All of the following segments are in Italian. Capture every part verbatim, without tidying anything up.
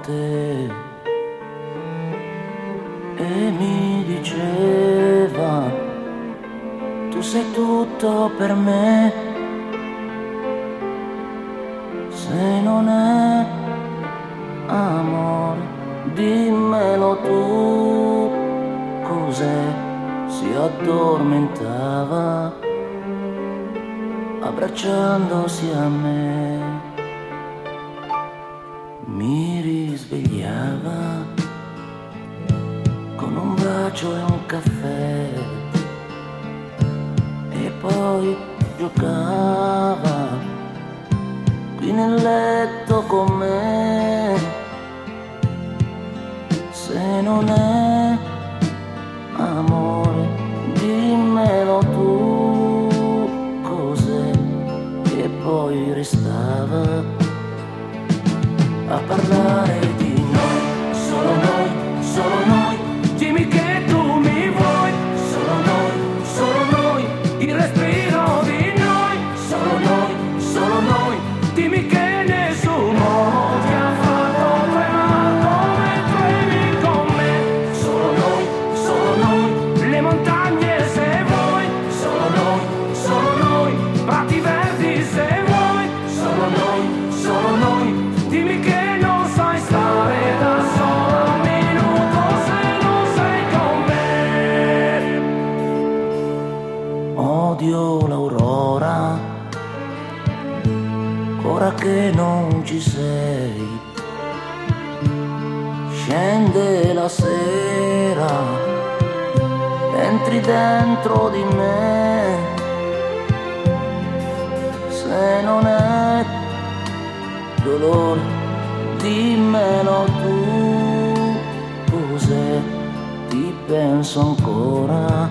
notte e mi diceva: tu sei tutto per me, se non è amore dimmelo tu. Cos'è? Si addormentava abbracciandosi a me, mi risvegliava con un bacio e un caffè e poi giocava qui nel letto con me. Se non è amore dimmelo tu. Cos'è? E poi restava a parlare di noi, solo noi, solo noi. Dimmi che tu mi vuoi, solo noi, solo noi. Il respiro di noi, solo noi, solo noi. Dimmi che nessuno ti ha fatto tremare come tremi con me. Solo noi, solo noi. Le montagne se vuoi, solo noi, solo noi. Prati verdi se vuoi, solo noi, solo noi. Dimmi che non sai stare da sola un minuto se non sei con me. Odio l'aurora, ora che non ci sei. Scende la sera, entri dentro di me. Se non è dolore dimmelo tu. Cos'è? Ti penso ancora,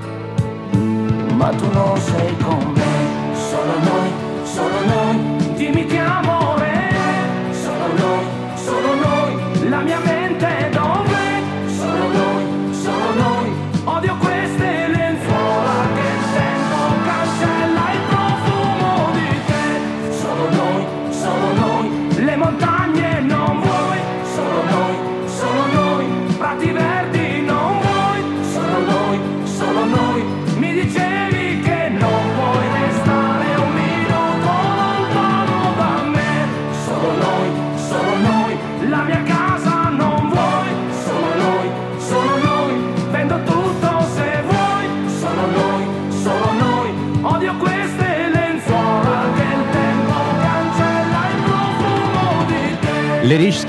ma tu non sei con me. Solo noi, solo noi. Dimmi che amore, solo noi, solo noi. La mia mente dov'è? Solo noi, solo noi. Odio queste lenzuola che il tempo cancella il profumo di te. Solo noi, solo noi. Le montagne non vuoi, solo noi, solo noi. Prati verdi non vuoi, solo noi, solo noi. Mi dicevi che non vuoi restare un minuto lontano da me. Solo noi, solo noi. La mia casa non vuoi, solo noi, solo noi. Vendo tutto se vuoi, solo noi, solo noi. Odio queste lenzuola che il tempo cancella il profumo di te. Le Riche